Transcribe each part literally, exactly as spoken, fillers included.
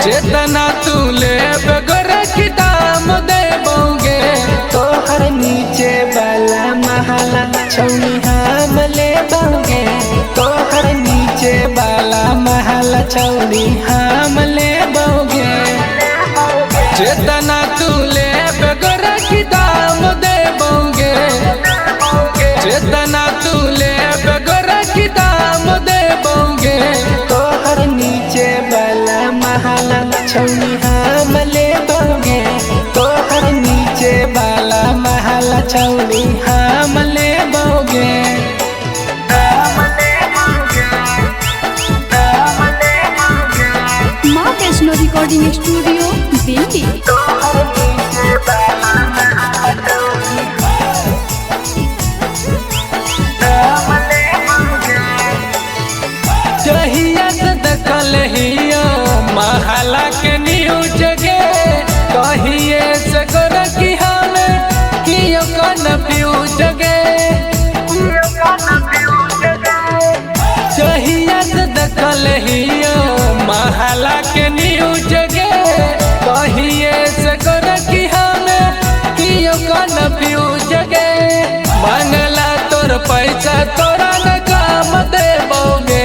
चेतना तू ले बगैर की दाम दे बोगे तोहर नीचे वाला महला छौनी हम ले बोगे तोहर नीचे वाला महला छौनी हम ले बोगे चेतना तू ले बगैर की दाम दे बोगे चेतना तू ले बगैर की दाम दे बोगे तोहर नीचे वाला महला छौनी हम ले बोगे तोहर नीचे वाला महला छौनी हम ले बोगे माँ वैष्णो रिकॉर्डिंग स्टूडियो दिल्ली। जहिया से देखल हियो महला के न्यूज गे कहिए से कर की हमें कियो कन्फ्यूज गे जहिया से देखल हियो महला के न्यूज गे कहिए से कर की हमें कियो कन्फ्यूज गे मंगला तोर पैसा तोरा न काम देबोगे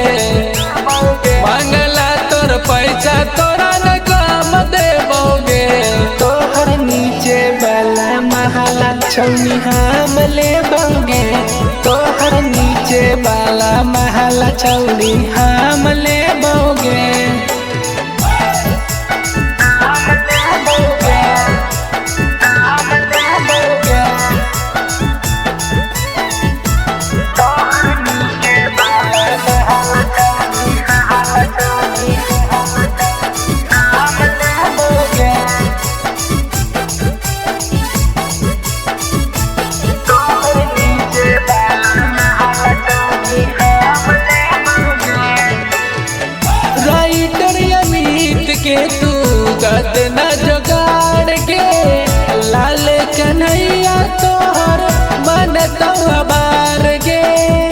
मंगला तोर पैसा तोरा न काम देबोगे तोहर नीचे वाला महला छौनी हम ले बोगे तोहर नीचे वाला महला छौनी हम ले बोगे के तू गद न जुगाड़ के लाल कन्हैया तोहर मन तबार गे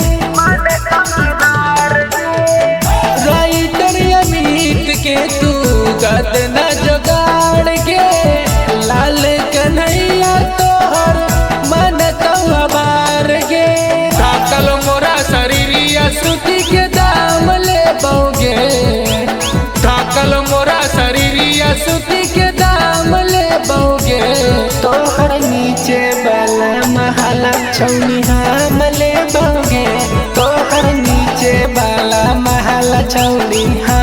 राइटर अमित के तू गद न जुगाड़ के लाल कन्हैया तोहर मन तबार गे थाकल मोरा शरीरिया श्रुति के दाम ले बोगे थाकल मोरा शरीरिया सूती के दाम ले बोगे तोहर नीचे वाला महला छौनी हम ले बोगे तोहर नीचे वाला महला छौनी हम